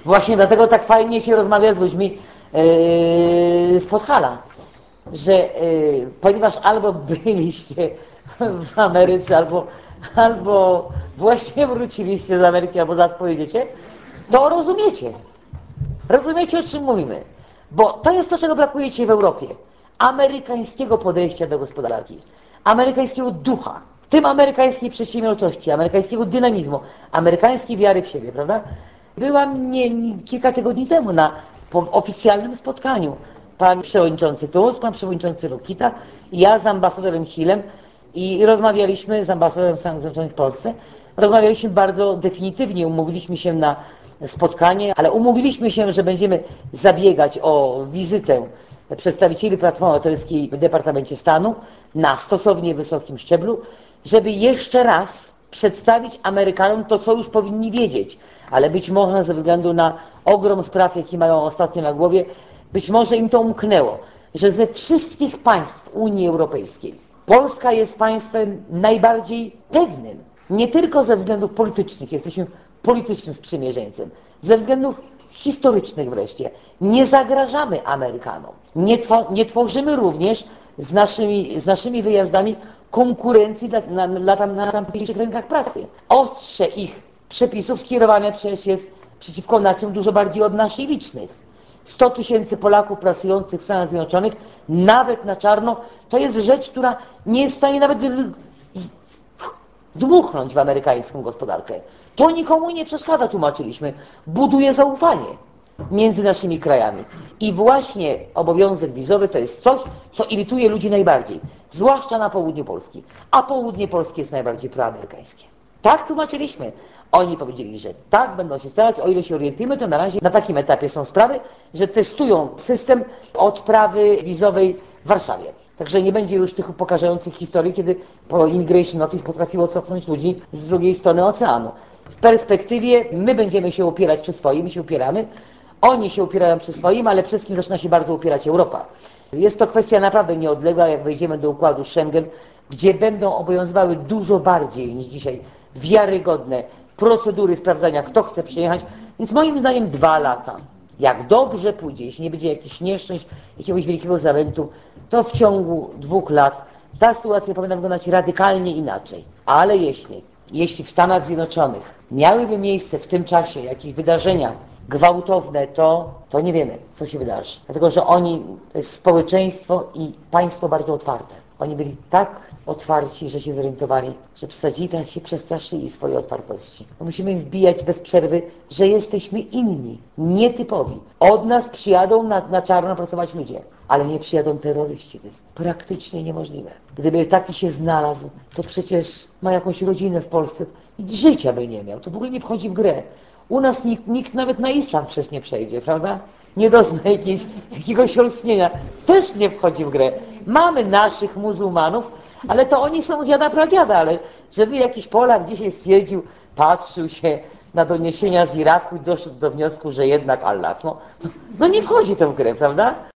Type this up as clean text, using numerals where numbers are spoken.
Właśnie dlatego tak fajnie się rozmawia z ludźmi z Podhala, że ponieważ albo byliście w Ameryce, albo właśnie wróciliście z Ameryki, albo zaraz pojedziecie, to rozumiecie. Rozumiecie, o czym mówimy? Bo to jest to, czego brakuje ci w Europie. Amerykańskiego podejścia do gospodarki, amerykańskiego ducha, w tym amerykańskiej przedsiębiorczości, amerykańskiego dynamizmu, amerykańskiej wiary w siebie, prawda? Byłam kilka tygodni temu na oficjalnym spotkaniu. Pan przewodniczący Tusk, pan przewodniczący Rokita, ja z ambasadorem Hillem i rozmawialiśmy z ambasadorem Stanów Zjednoczonych w Polsce. Rozmawialiśmy bardzo definitywnie, umówiliśmy się na spotkanie, ale umówiliśmy się, że będziemy zabiegać o wizytę przedstawicieli Platformy Obywatelskiej w Departamencie Stanu na stosownie wysokim szczeblu, żeby jeszcze raz przedstawić Amerykanom to, co już powinni wiedzieć, ale być może ze względu na ogrom spraw, jakie mają ostatnio na głowie, być może im to umknęło, że ze wszystkich państw Unii Europejskiej Polska jest państwem najbardziej pewnym, nie tylko ze względów politycznych, jesteśmy politycznym sprzymierzeńcem, ze względów historycznych wreszcie. Nie zagrażamy Amerykanom. Nie tworzymy również z naszymi wyjazdami konkurencji na tamtejszych rynkach pracy. Ostrze ich przepisów skierowane przecież jest przeciwko nacjom dużo bardziej od naszych licznych. 100 tysięcy Polaków pracujących w Stanach Zjednoczonych, nawet na czarno, to jest rzecz, która nie jest w stanie nawet dmuchnąć w amerykańską gospodarkę. To nikomu nie przeszkadza, tłumaczyliśmy. Buduje zaufanie między naszymi krajami. I właśnie obowiązek wizowy to jest coś, co irytuje ludzi najbardziej, zwłaszcza na południu Polski. A południe Polski jest najbardziej proamerykańskie. Tak tłumaczyliśmy. Oni powiedzieli, że tak, będą się starać. O ile się orientujemy, to na razie na takim etapie są sprawy, że testują system odprawy wizowej w Warszawie. Także nie będzie już tych upokarzających historii, kiedy po Immigration Office potrafiło cofnąć ludzi z drugiej strony oceanu. W perspektywie my będziemy się opierać przy swoim, my się upieramy, oni się upierają przy swoim, ale przede wszystkim zaczyna się bardzo upierać Europa. Jest to kwestia naprawdę nieodległa, jak wejdziemy do układu Schengen, gdzie będą obowiązywały dużo bardziej niż dzisiaj wiarygodne procedury sprawdzania, kto chce przyjechać. Więc moim zdaniem 2 lata. Jak dobrze pójdzie, jeśli nie będzie jakichś nieszczęść, jakiegoś wielkiego zamętu, to w ciągu 2 lat ta sytuacja powinna wyglądać radykalnie inaczej. Ale jeśli w Stanach Zjednoczonych miałyby miejsce w tym czasie jakieś wydarzenia gwałtowne, to nie wiemy, co się wydarzy. Dlatego, że to jest społeczeństwo i państwo bardzo otwarte. Oni byli tak otwarci, że się zorientowali, że wsadzili, tak się przestraszyli swojej otwartości. Bo musimy im wbijać bez przerwy, że jesteśmy inni, nietypowi. Od nas przyjadą na czarno pracować ludzie, ale nie przyjadą terroryści. To jest praktycznie niemożliwe. Gdyby taki się znalazł, to przecież ma jakąś rodzinę w Polsce i życia by nie miał. To w ogóle nie wchodzi w grę. U nas nikt nawet na islam przecież nie przejdzie, prawda? Nie dozna jakiegoś olśnienia. Też nie wchodzi w grę. Mamy naszych muzułmanów, ale to oni są z jada pradziada, ale żeby jakiś Polak dzisiaj stwierdził, patrzył się na doniesienia z Iraku i doszedł do wniosku, że jednak Allah, no nie wchodzi to w grę, prawda?